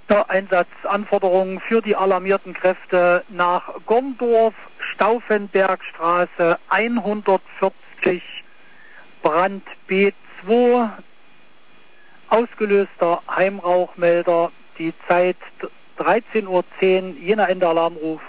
Einsatzanforderungen für die alarmierten Kräfte nach Gondorf, Stauffenbergstraße 140, Brand B2, ausgelöster Heimrauchmelder, die Zeit 13:10 Uhr, jener Endealarmruf